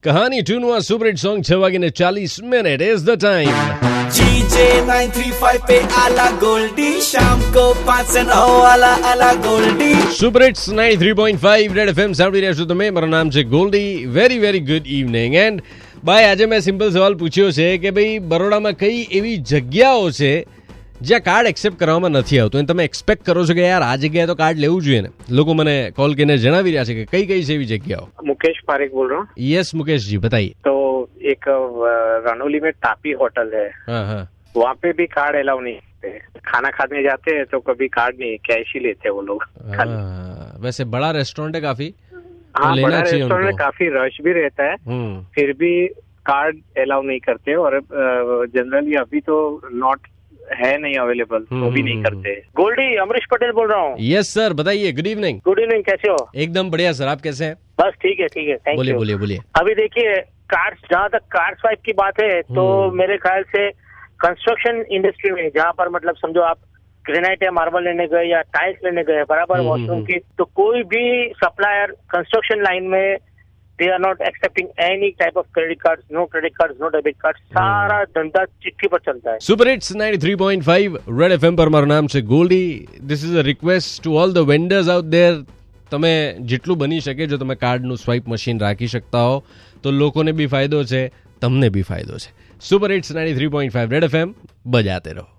કહાની ટૂનવા superhit song 6:40 is the time. GJ 935 पे आला गोल्डी, शाम को 5 से 9 वाला आला गोल्डी। સુપરહિટ્સ 93.5 રેડ એફએમ સાંભળી રહ્યા છો તમે। મારું નામ છે Goldy. Very very good evening. And ભાઈ, આજે મેં સિમ્પલ સવાલ પૂછ્યો છે કે ભાઈ, બરોડામાં કઈ એવી જગ્યાઓ છે જ્યાં કાર્ડ એક્સેપ્ટ કરવામાં નથી આવતું અને તમે એક્સપેક્ટ કરો છો કે યાર આ જગ્યાએ તો કાર્ડ લેવું જોઈએ ને? લોકો મને કોલ કરીને જણાવી રહ્યા છે કે કઈ કઈ છે એવી જગ્યાઓ। मुकेश पारेख बोल रहा हूँ। यस मुकेश जी, बताइए। तो एक रानोली में टापी होटल है, हाँ हाँ, वहाँ पे भी कार्ड अलाउ नहीं करते। खाना खाने जाते हैं तो कभी कार्ड नहीं, कैश ही लेते हैं वो लोग। वैसे बड़ा रेस्टोरेंट है काफी। हाँ, बड़ा रेस्टोरेंट में काफी रश भी रहता है, फिर भी कार्ड अलाउ नहीं करते। और जनरली अभी तो नॉट है नहीं अवेलेबल, वो भी नहीं करते। गोल्डी, अमरीश पटेल बोल रहा हूँ। यस सर, बताइए। Good evening. गुड इवनिंग, कैसे हो? एकदम बढ़िया सर, आप कैसे हैं? बस ठीक है ठीक है, थैंक बोलिए यू। बोलिए बोलिए। अभी देखिए, कार्ड्स, जहाँ तक कार्ड स्वाइप की बात है तो मेरे ख्याल से कंस्ट्रक्शन इंडस्ट्री में, जहाँ पर मतलब समझो आप ग्रेनाइट या मार्बल लेने गए या टाइल्स लेने गए, बराबर वॉशरूम की, तो कोई भी सप्लायर कंस्ट्रक्शन लाइन में they are not accepting any type of credit cards, no credit cards, no debit cards। सारा धंधा चिट्ठी पर चलता है। सुपर हिट्स 93.5 रेड एफएम पर મારું નામ છે Goldy. This is a request to all the vendors out there, તમે જેટલું બની શકે જો તમે કાર્ડનું સ્વાઇપ મશીન રાખી શકતા હો તો લોકોને બી ફાયદો છે, તમને બી ફાયદો છે। સુપર હિટ્સ 93.5 રેડ એફએમ, બજાતે રહો।